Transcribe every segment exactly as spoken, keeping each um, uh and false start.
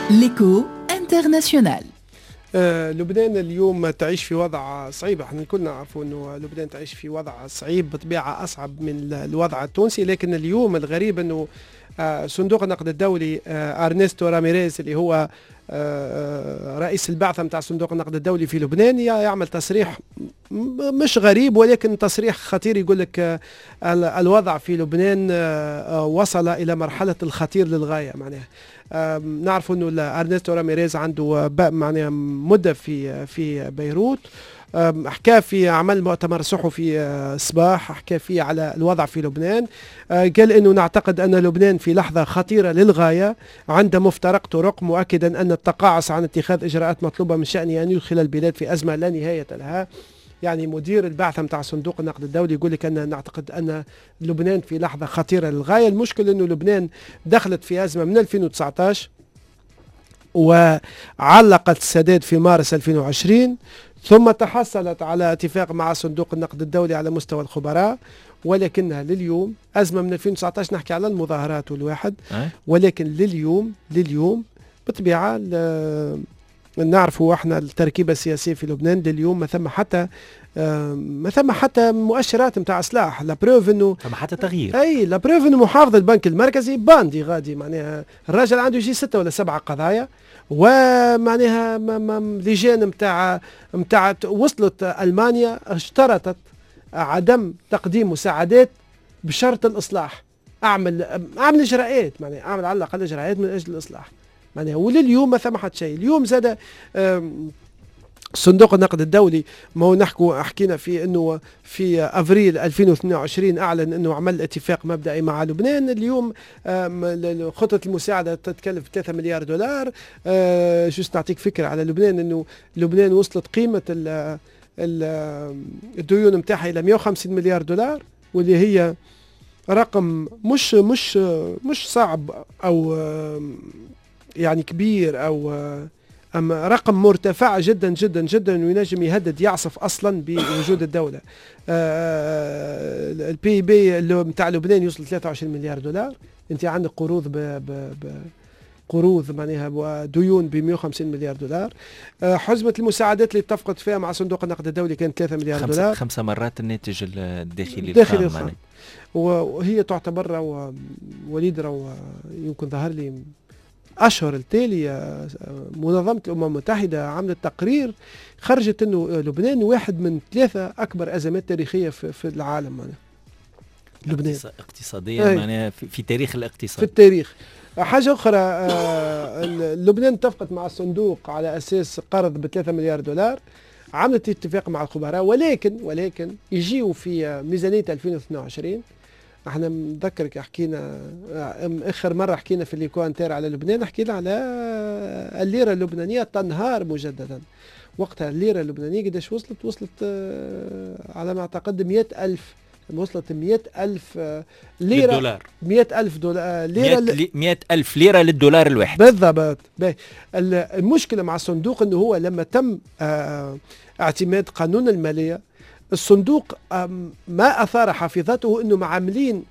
ليكو انترناسيونال. آه، لبنان اليوم تعيش في وضع صعيب. احنا كلنا نعرفوا انه لبنان تعيش في وضع صعيب بطبيعة اصعب من الوضع التونسي، لكن اليوم الغريب انه آه، صندوق النقد الدولي آه، ارنستو راميريز اللي هو آه، رئيس البعثة متاع صندوق النقد الدولي في لبنان يعمل تصريح مش غريب ولكن تصريح خطير. يقول لك آه، الوضع في لبنان آه، وصل الى مرحلة الخطير للغاية. معناها نعرف انه ارنستو راميريز عنده معناها مده في في بيروت، حكى في عمل مؤتمر صحفي صباح، حكى فيه على الوضع في لبنان. قال انه نعتقد ان لبنان في لحظه خطيره للغايه عند مفترق طرق، مؤكدا ان التقاعس عن اتخاذ اجراءات مطلوبه من شأنه ان يدخل البلاد في ازمه لا نهايه لها. يعني مدير البعثة متاع صندوق النقد الدولي يقول لك أن نعتقد أن لبنان في لحظة خطيرة للغاية. المشكلة أنه لبنان دخلت في أزمة من ألفين وتسعة عشر وعلقت السداد في مارس ألفين وعشرين، ثم تحصلت على اتفاق مع صندوق النقد الدولي على مستوى الخبراء، ولكنها لليوم أزمة من ألفين وتسعة عشر نحكي على المظاهرات والواحد، ولكن لليوم لليوم بطبيعة نعرفوا احنا التركيبه السياسيه في لبنان لليوم ما ثم حتى ما ثم حتى مؤشرات نتاع اصلاح. لا بروف انه ثم حتى تغيير. اي لا بروف انه محافظ البنك المركزي باندي غادي، معناها الراجل عنده يجي ستة ولا سبعة قضايا، ومعناها لجان نتاع نتاع وصلت المانيا اشترطت عدم تقديم مساعدات بشرط الاصلاح. اعمل اعمل اجراءات، معناها اعمل على الاقل اجراءات من اجل الاصلاح. معناها ولليوم ما ثمحت شيء. اليوم زاد صندوق النقد الدولي، ما هو نحكوا حكينا في انه في افريل ألفين واثنين وعشرين اعلن انه عمل اتفاق مبدئي مع لبنان. اليوم خطه المساعده تتكلف ثلاثة مليار دولار. شو نعطيك فكره على لبنان، انه لبنان وصلت قيمه الديون نتاعها الى مئة وخمسين مليار دولار، واللي هي رقم مش مش مش صعب او يعني كبير او أما رقم مرتفع جدا جدا جدا، وينجم يهدد يعصف اصلا بوجود الدوله. البي بي نتاع لبنان يوصل ثلاثة وعشرين مليار دولار. انت عندك قروض ب ب ب قروض معناها وديون ب مئة وخمسين مليار دولار. حزمه المساعدات اللي اتفقت فيها مع صندوق النقد الدولي كانت ثلاثة مليار خمسة دولار، خمسة مرات الناتج الداخلي الداخلي الخام. وهي تعتبر وليد رو يمكن ظهر لي أشهر التالي منظمة الأمم المتحدة عملت تقرير خرجت أنه لبنان واحد من ثلاثة أكبر أزمات تاريخية في, في العالم. معناها لبنان اقتصاديا معناها في, في تاريخ الاقتصاد، في التاريخ. حاجة أخرى، آه لبنان اتفقت مع الصندوق على أساس قرض بثلاثة مليار دولار، عملت اتفاق مع الخبراء، ولكن ولكن يجيوا في ميزانية ألفين واثنين وعشرين. احنا مذكرك حكينا اخر مره حكينا في الليكوانتير على لبنان، حكينا على الليره اللبنانيه تنهار مجددا. وقتها الليره اللبنانيه قداش وصلت؟ وصلت على ما اعتقد مئة ألف، وصلت مئة ألف ليره للدولار. مئة ألف دولار ليره مئة ألف ليره للدولار الواحد بالضبط. المشكله مع الصندوق انه هو لما تم اعتماد قانون الماليه، الصندوق ما أثار حافظته أنه معاملين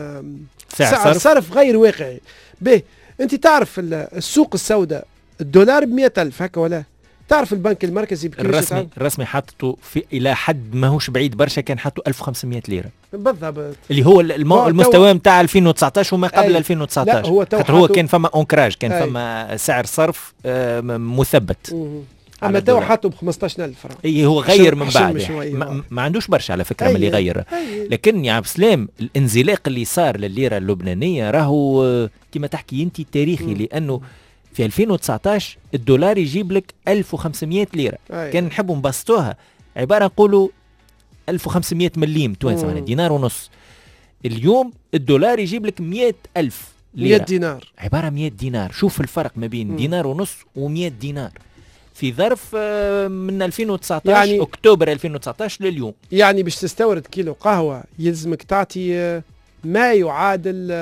سعر صرف غير واقعي. به أنت تعرف السوق السوداء الدولار بمئة ألف هكا، ولا تعرف البنك المركزي الرسمي الرسمي حطته في إلى حد ما هوش بعيد برشا، كان حطوا ألف وخمسمئة ليرة بالضبط، اللي هو المو... المستوى متاع ألفين وتسعة عشر وما قبل ألفين وتسعة عشر. هو, هو كان فما أونكراج، كان أي. فما سعر صرف مثبت. مم. اما تو حاطه ب خمسطاش ألف فرنك. اي هو غير من بعد ما, ما عندوش برشا على فكره من اللي غير. لكن يا عبد السلام الانزلاق اللي صار للليره اللبنانيه راهو كما تحكي انت تاريخي، م. لانه في ألفين وتسعة عشر الدولار يجيب لك ألف وخمسمئة ليره. أي. كان نحبوا نبسطوها عباره نقولوا ألف وخمسمئة مليم توانسه، يعني دينار ونص. اليوم الدولار يجيب لك مئة ألف ليره، مئة دينار، عباره مئة دينار. شوف الفرق ما بين م. دينار ونص ومئة دينار في ظرف من ألفين وتسعة عشر، يعني أكتوبر ألفين وتسعة عشر لليوم. يعني باش تستورد كيلو قهوة يلزمك تعطي ما يعادل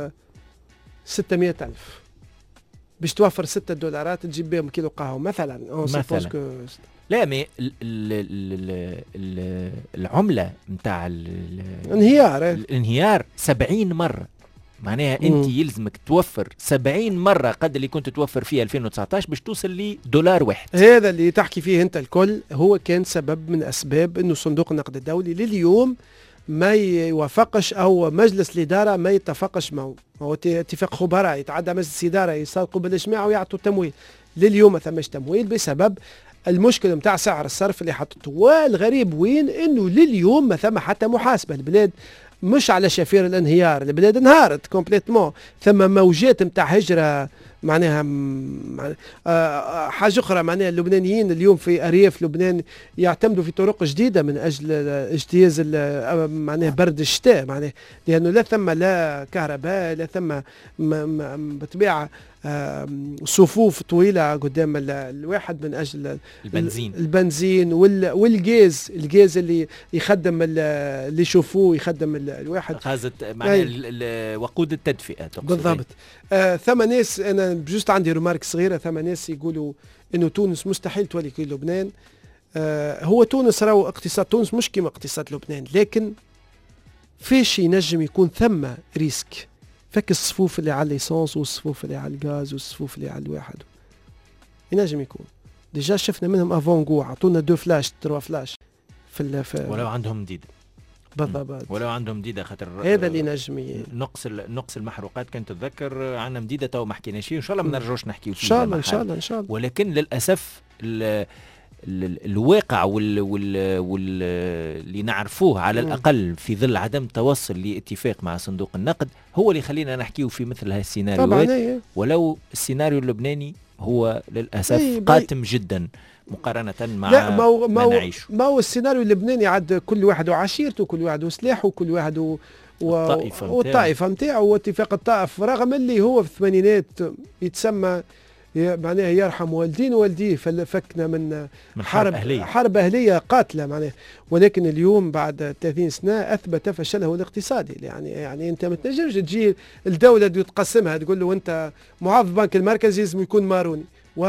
ستمئة ألف باش توفر ستة دولارات تجيب بهم كيلو قهوة مثلا. مثلا لا مي العملة متاع الانهيار الانهيار سبعين مرة معناها انت يلزمك توفر سبعين مرة قد اللي كنت توفر فيها ألفين وتسعطاش باش توصل لدولار واحد. هذا اللي تحكي فيه انت الكل هو كان سبب من اسباب انه صندوق النقد الدولي لليوم ما يوافقش او مجلس الاداره ما يتفقش معه. هو اتفاق خبراء يتعدى مجلس الاداره يصادقوا بالاجماع ويعطوا تمويل. لليوم ما ثماش تمويل بسبب المشكله نتاع سعر الصرف اللي حطته. والغريب وين انه لليوم ما ثم حتى محاسبه. البلاد مش على شفير الانهيار، البلاد انهارت كومبليتمون. ثم موجات نتاع هجره معناها آه حاجه اخرى. معناها اللبنانيين اليوم في ارياف لبنان يعتمدوا في طرق جديده من اجل اجتياز معناها برد الشتاء، معناها لانه لا ثم لا كهرباء لا ثم بطبيعه آه صفوف طويله قدام الواحد من اجل البنزين البنزين والغاز الغاز اللي يخدم اللي يشوفوه يخدم الواحد غازة معناها وقود التدفئه بالضبط. آه ثم ناس انا بجوست عندي رمارك صغيره. ثم ناس يقولوا انه تونس مستحيل تولي كي لبنان. آه هو تونس راهو اقتصاد تونس مش كيما اقتصاد لبنان، لكن فيش ينجم يكون ثم ريسك. فك الصفوف اللي على الليسانس والصفوف اللي على الغاز والصفوف اللي على الواحد ينجم يكون ديجا شفنا منهم افون جو عطونا دو فلاش تروا فلاش في, في ولو عندهم مديده بالضبط ولو عندهم مديده خاطر هذا اللي نجم نقص نقص المحروقات كنت تتذكر عندنا مديده تو ما حكيناش فيه ان شاء الله ما نرجعوش نحكيو فيه ان شاء الله ان شاء الله ان شاء الله. ولكن للاسف ال الواقع وال وال وال اللي نعرفوه على الأقل في ظل عدم توصل لاتفاق مع صندوق النقد هو اللي خلينا نحكيه في مثل هذه السيناريوهات. ولو السيناريو اللبناني هو للأسف أي قاتم جدا مقارنة مع لا ما, هو ما, ما نعيشه. ما هو السيناريو اللبناني عاد كل واحد وعشيرته كل واحد وسلاحه كل واحد و والطائفة نتاعو واتفاق الطائف، رغم اللي هو في الثمانينات يتسمى معناها يرحم والدين والديه فكنا من, من حرب أهلية. حرب أهلية قاتلة معناها. ولكن اليوم بعد ثلاثين سنة أثبت فشله الاقتصادي. يعني يعني أنت ما تنجمش تجي الدولة تقسمها تقول له أنت محافظ البنك المركزي لازم يكون ماروني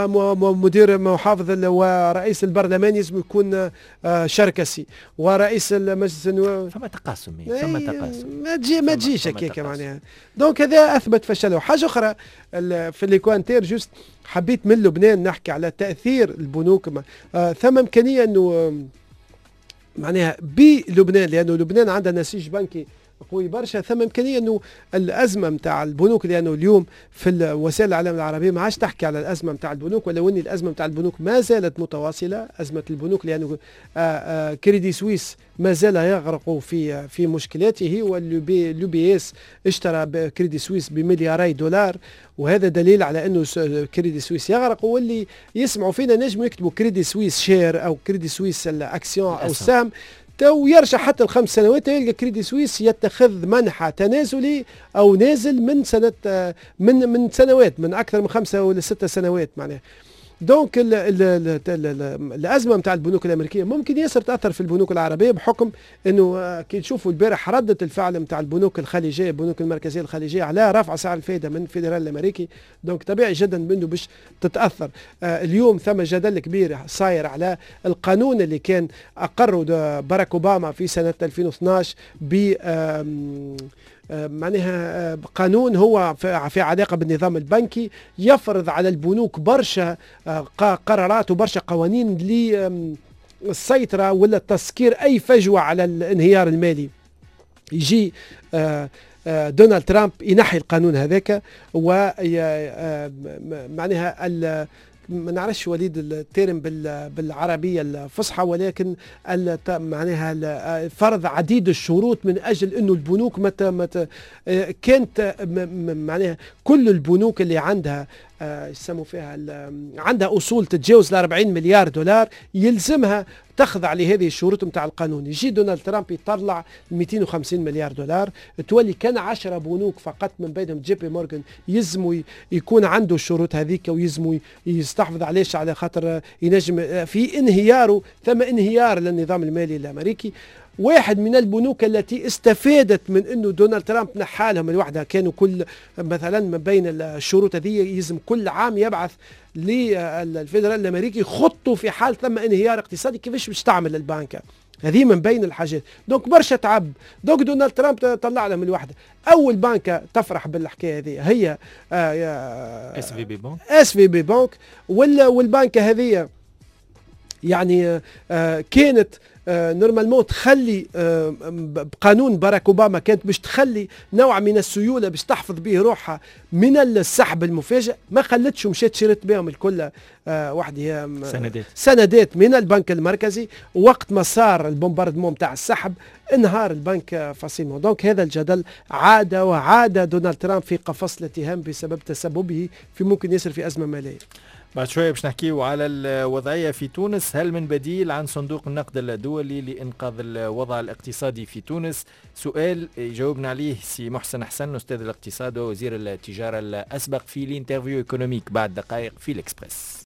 ومدير محافظ ورئيس البرلمان لازم يكون شركسي ورئيس المجلس النواب. فما تقاسم فما تقاسم ما تجي ما تجيش هكاك معناها. دونك هذا اثبت فشله. حاجه اخرى في ليكوانتير جوست حبيت من لبنان نحكي على تاثير البنوك. آه ثم امكانيه انه معناها بلبنان لانه لبنان عندها نسيج بنكي قوي برشا. ثم امكانيه انه الازمه نتاع البنوك لانه اليوم في وسائل الاعلام العربيه ما عادش تحكي على الازمه نتاع البنوك، ولو ان الازمه نتاع البنوك ما زالت متواصله. ازمه البنوك لانه آآ آآ كريدي سويس ما زال يغرق في في مشكلاته، واللو بي اس اشترى كريدي سويس بملياري دولار، وهذا دليل على انه كريدي سويس يغرق. واللي يسمعوا فينا نجموا يكتبوا كريدي سويس شير او كريدي سويس الاكسيون او السهم تو يرجع حتى الخمس سنوات يلقى كريدي سويس يتخذ منحى تنازلي او نازل من سنه من من سنوات من اكثر من خمسه ولا سته سنوات معناها. دونك ال ال ال ال الازمه نتاع البنوك الامريكيه ممكن ياسر تاثر في البنوك العربيه بحكم انه كي نشوفوا البارح رده الفعل نتاع البنوك الخليجيه البنوك المركزيه الخليجيه على رفع سعر الفائده من الفيدرال الامريكي. دونك طبيعي جدا منه باش تتاثر. آه اليوم ثم جدل كبير صاير على القانون اللي كان اقره باراك اوباما في سنه ألفين واثناش ب معناها قانون هو في علاقة بالنظام البنكي يفرض على البنوك برشا قرارات وبرشا قوانين للسيطرة ولا تسكير أي فجوة على الانهيار المالي. يجي دونالد ترامب ينحي القانون هذاك ومعناها ما نعرفش وليد الترم بالعربية الفصحى، ولكن معناها فرض عديد الشروط من أجل أنه البنوك مت مت كانت معناها كل البنوك اللي عندها يسموا فيها عندها أصول تتجاوز ل أربعين مليار دولار يلزمها تخضع لهذه الشروط نتاع القانون. يجي دونالد ترامب يطلع مئتين وخمسين مليار دولار، تولي كان عشرة بنوك فقط من بينهم جي بي مورغان يلزموا يكون عنده الشروط هذيك ويلزموا يستحفظ عليش على خاطر ينجم في انهياره. ثم انهيار للنظام المالي الامريكي. واحد من البنوك التي استفادت من انه دونالد ترامب نحالهم الوحده كانوا كل مثلا من بين الشروط هذه يلزم كل عام يبعث للفيدرال الامريكي خطه في حال ثم انهيار اقتصادي كيفاش باش تعمل البنكه. هذه من بين الحاجات. دونك برشا تعب. دونك دونالد ترامب طلع لهم الوحده. اول بنكه تفرح بالحكايه هذه هي اس في بي بنك اس في بي بنك والبنكه هذه يعني آه كانت آه نورمالمون تخلي آه بقانون باراك اوباما كانت باش تخلي نوع من السيوله باش تحفظ به روحها من السحب المفاجئ. ما خلتش ومشات شريت بهم الكل آه وحده سندات سندات من البنك المركزي. وقت ما صار البومباردمون تاع السحب انهار البنك فاسيلمون. دونك هذا الجدل عاد وعاد دونالد ترامب في قفص الاتهام بسبب تسببه في ممكن يصل في ازمه ماليه. بعد شوية باش نحكيو على الوضعية في تونس. هل من بديل عن صندوق النقد الدولي لإنقاذ الوضع الاقتصادي في تونس؟ سؤال يجاوبنا عليه سي محسن حسن أستاذ الاقتصاد ووزير التجارة الأسبق في الانترفيو ايكونوميك بعد دقائق في الإكسبرس.